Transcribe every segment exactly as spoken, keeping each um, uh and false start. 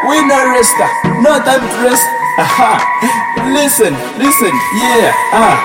we no rester, no time to rest. Aha, listen, listen, yeah, ah.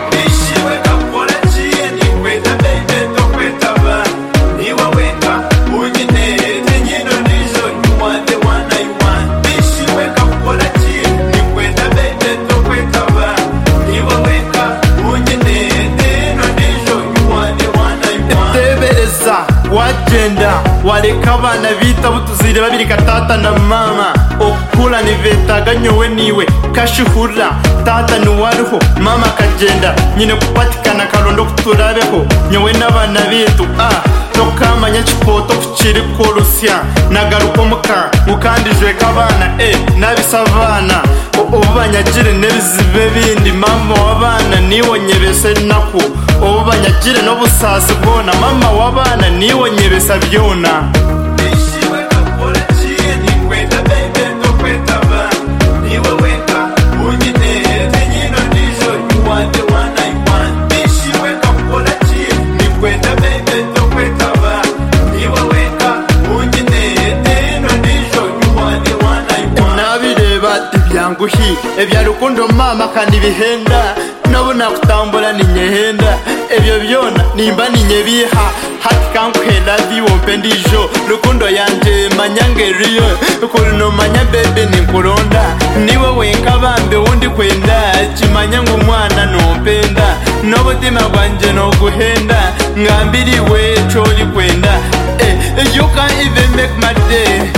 Wagenda waleka abana bita butuzire babiri katata na mama okula nivetaga nyowe niwe kashuhura tata nuwariho mama kagenda nyine kupatikana karondo kuturabeho nyowe n'abana bitu ah tokamanya chipoto kuchiri korusya nagaruko muka mukandijwe kabana eh nabisavana obanyagire nebizibe bindi mama wabana niwo nyebese nako obanyagire no busasi bwona mama wabana niwo nyebesa byona bishiwe kakola chini kwenda bebe ndo kwenda ba niwe weka unyine tenyino ndizo you are the one I want bishiwe kakola chini kwenda bebe ndo kwenda ba niwe weka unyine tenyino ndizo you are the one I want nabireba ibyanguhi ebyarukundo mama kandi bihenda nabona kutambula ninyehenda ebyo byona nimba ninyebiha hati kankwela biwompe ndijo rukundo yanje manyangeriyo kulino manya bebe ninkuronda niwe wenka bambe wundi kwenda kimanya ngo mwana nompenda n'obutima bwanje noguhenda ngambiriwe choli kwenda eh, you can even make my day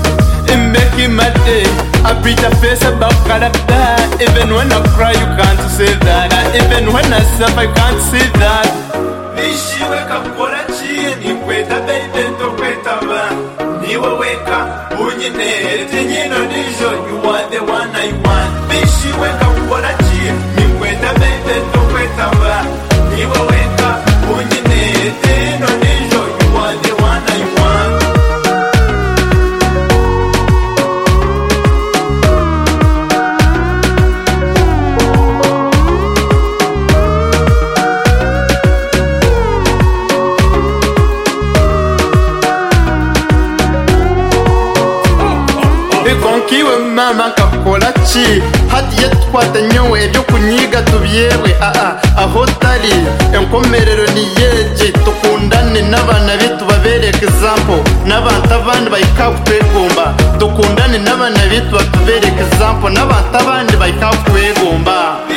make my day. I preach a face about character. Even when I cry, you can't say that. Even when I suffer, you can't say that. Nishiwe kakola chini kwenda baby ndo kwenda ba niwe weka unyine tenyino ndizo you are the one I want Nishiwe kakola chini kwenda baby ndo kwenda ba niwe weka unyine tenyino ndizo you are the one I want Konkiwe mama kakola chi hati yatwata nyowe ebyo kunyiga tubyewe a a aho tari enkomerero ni yeje tukundane n'abana bitu babereke example n'abantu abandi bayikakutwegomba tukundane n'abana bitu batubereke example n'abantu abandi bayikakutwegomba